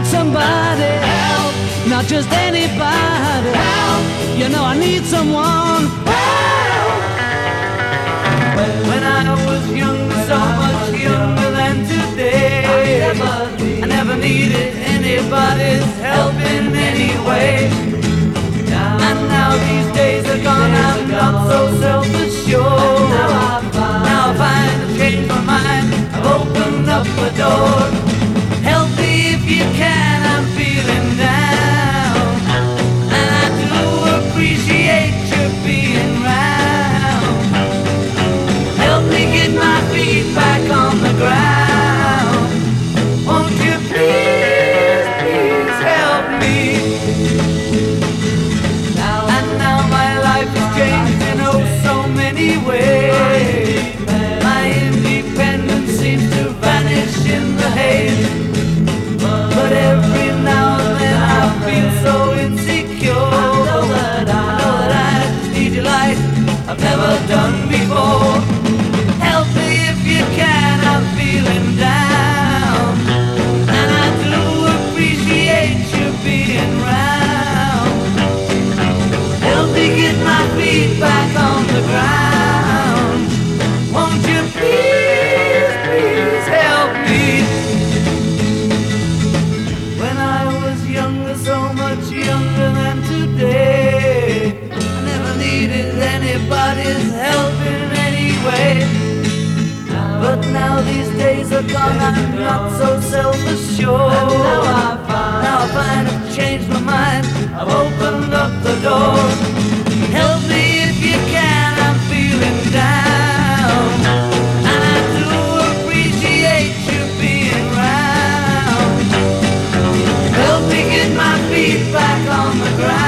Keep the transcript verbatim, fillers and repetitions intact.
somebody help, not just anybody help. You know I need someone help. When I was younger, so much younger than today, I never needed anybody's help in any way. And now these days are gone, I'm not so self-assured. Now I find I've changed my mind, I've opened up the door. Help me if you can, I'm feeling down, and I do appreciate you being round. Help me get my feet back on the ground. Won't you please, please help me? And now my life has changed in oh so many ways. My independence seems to vanish in the haze. But every now and then I feel so insecure. I know that I, know that I just need your light I've never done before. Help me if you can, I'm feeling down, and I do appreciate you being round. Help me get my feet back on the ground. Won't you please, please help me? When I was younger, so much younger than today, I never needed anybody's help in any way. But now these days are gone, I'm not so self-assured. Now I find, now I find I've changed my mind, I've opened up the door. Help me if you can, I'm feeling down, and I do appreciate you being round. Help me get my feet back on the ground.